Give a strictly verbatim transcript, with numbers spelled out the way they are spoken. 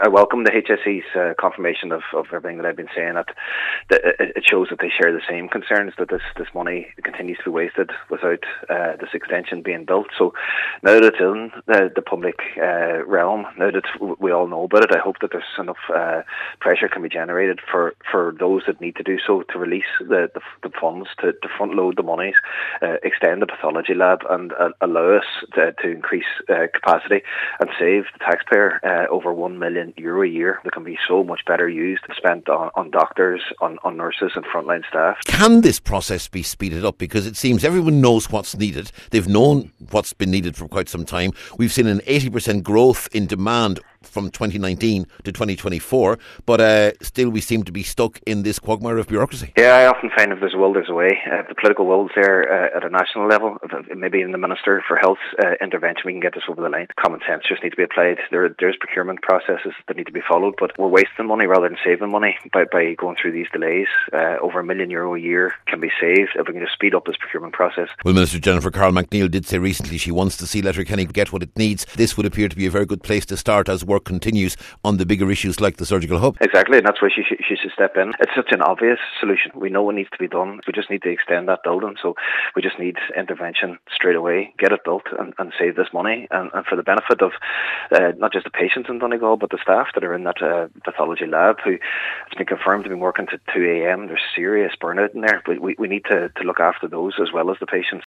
I welcome the H S E's uh, confirmation of, of everything that I've been saying. That, that it shows that they share the same concerns, that this, this money continues to be wasted without uh, this extension being built. So now that it's in the, the public uh, realm, now that we all know about it, I hope that there's enough uh, pressure can be generated for, for those that need to do so to release the, the, the funds, to, to front load the monies, uh, extend the pathology lab and uh, allow us to, to increase uh, capacity and save the taxpayer uh, over one million euro a year that can be so much better used, spent on, on doctors, on, on nurses and frontline staff. Can this process be speeded up? Because it seems everyone knows what's needed. They've known what's been needed for quite some time. We've seen an eighty percent growth in demand from twenty nineteen to twenty twenty-four, but uh, still we seem to be stuck in this quagmire of bureaucracy. Yeah, I often find if there's a will, there's a way. Uh, the political will's there uh, at a national level, maybe in the Minister for Health uh, intervention, we can get this over the line. Common sense just needs to be applied. There, There's procurement processes that need to be followed, but we're wasting money rather than saving money by, by going through these delays. Uh, over a million euro a year can be saved if we can just speed up this procurement process. Well, Minister Jennifer Carroll MacNeill did say recently she wants to see Letterkenny get what it needs. This would appear to be a very good place to start as work continues on the bigger issues like the surgical hub. Exactly, and that's where she, she should step in. It's such an obvious solution. We know what needs to be done. We just need to extend that building, so we just need intervention straight away, get it built and, and save this money, and, and for the benefit of uh, not just the patients in Donegal but the staff that are in that uh, pathology lab who it's been confirmed to be working to two a.m. There's serious burnout in there, but we, we need to, to look after those as well as the patients.